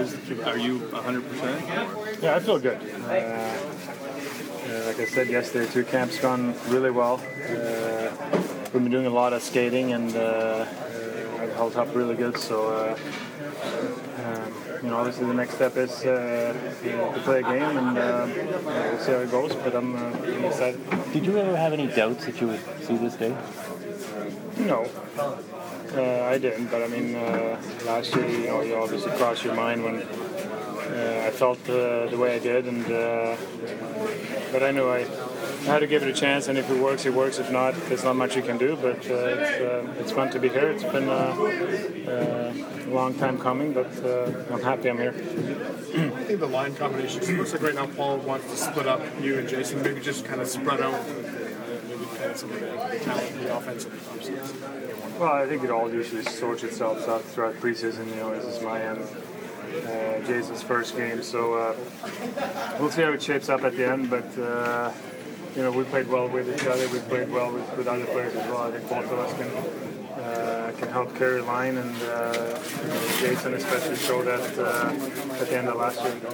is. Are you 100%? Yeah, I feel good. Like I said yesterday, 2 camps gone really well. We've been doing a lot of skating, and I've held up really good. So, obviously the next step is to play a game, and we'll see how it goes. But I'm excited. Did you ever have any doubts that you would see this day? No, I didn't. But I mean, last year, you obviously crossed your mind when I felt the way I did, and but I knew I had to give it a chance. And if it works, it works. If not, there's not much you can do. But it's fun to be here. It's been a long time coming, but I'm happy I'm here. I think the line combination looks like right now Paul wants to split up you and Jason, maybe just kind of spread out maybe kind of some of the talent in the offensive upsides. Well, I think it all usually sorts itself out throughout preseason. This is my end. Jason's first game, so we'll see how it shapes up at the end. But we played well with each other. We played well with other players as well. I think both of us can help carry the line, and Jason especially showed that at the end of last year.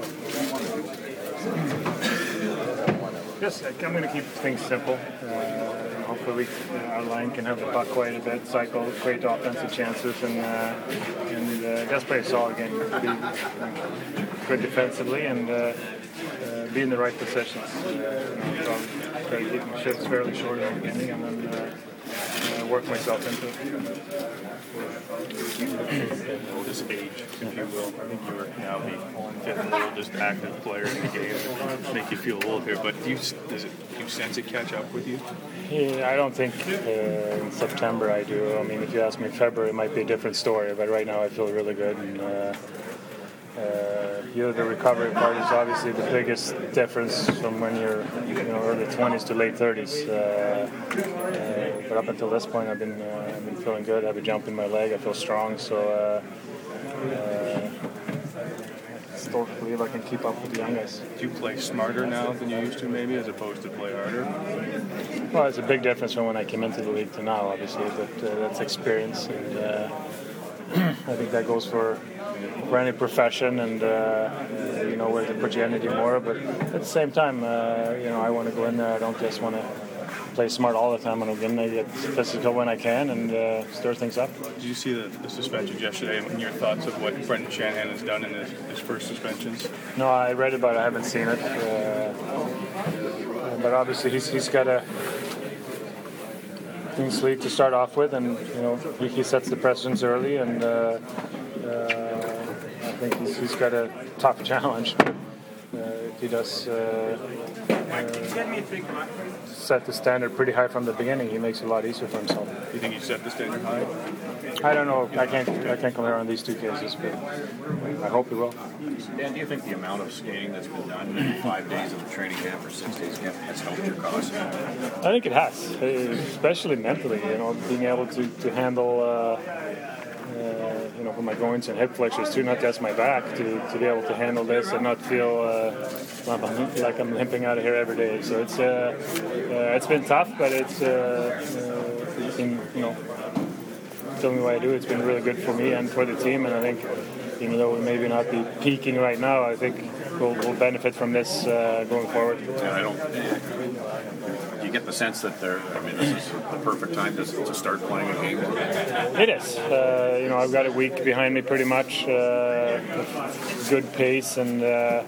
Yes, I'm going to keep things simple. Hopefully our line can have the puck quite a bit, cycle, create offensive chances, and just play a solid game. Be good defensively and be in the right positions. Try to keep my shifts fairly short in the beginning, and then work myself into it. This age, if you will. I think you are now the 5th oldest active player in the game. It make you feel old here, but do you sense it catch up with you? Yeah, I don't think in September I do. I mean, if you ask me in February, it might be a different story. But right now, I feel really good. And the recovery part is obviously the biggest difference from when you're early 20s to late 30s. But up until this point, I've been feeling good. I have a jump in my leg. I feel strong. So I still believe I can keep up with the young guys. Do you play smarter now than you used to, maybe, as opposed to play harder? Well, it's a big difference from when I came into the league to now, obviously. But that's experience, and I think that goes for any profession, and where to put your energy more. But at the same time, I want to go in there. I don't just want to play smart all the time. I want to go in there, get physical when I can, and stir things up. Did you see the suspensions yesterday, and your thoughts of what Brendan Shanahan has done in his first suspensions? No, I read about it. I haven't seen it. But obviously he's got a clean slate to start off with, and he sets the precedence early, and I think he's got a tough challenge. If he does set the standard pretty high from the beginning, he makes it a lot easier for himself. You think he set the standard high? I don't know. I can't compare on these 2 cases, but I hope he will. Dan, do you think the amount of skating that's been done in 5 days of the training camp or 6 days camp has helped your cause? I think it has, especially mentally. Being able to handle, for my groins and hip flexors too, not just my back, to be able to handle this and not feel like I'm limping out of here every day. So it's been tough, but it's been, doing the way I do. It's been really good for me and for the team, and I think, even though we maybe not be peaking right now, I think we'll benefit from this going forward. Do you get the sense that this is the perfect time to start playing a game? It is. I've got a week behind me pretty much, good pace, and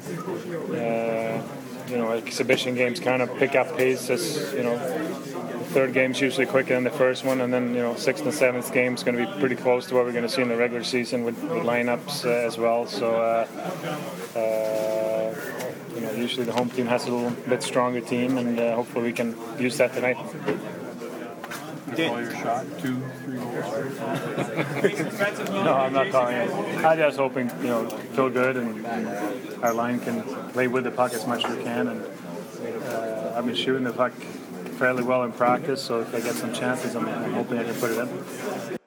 exhibition games kind of pick up pace as, the third game's usually quicker than the first one, and then 6th and 7th game's going to be pretty close to what we're going to see in the regular season with lineups as well. So usually the home team has a little bit stronger team, and hopefully we can use that tonight. Call your shot, 2, 3 goals. No, I'm not calling it. I'm just hoping, feel good, and our line can play with the puck as much as we can. And I've been shooting the puck fairly well in practice, so if I get some chances, I'm hoping I can put it in.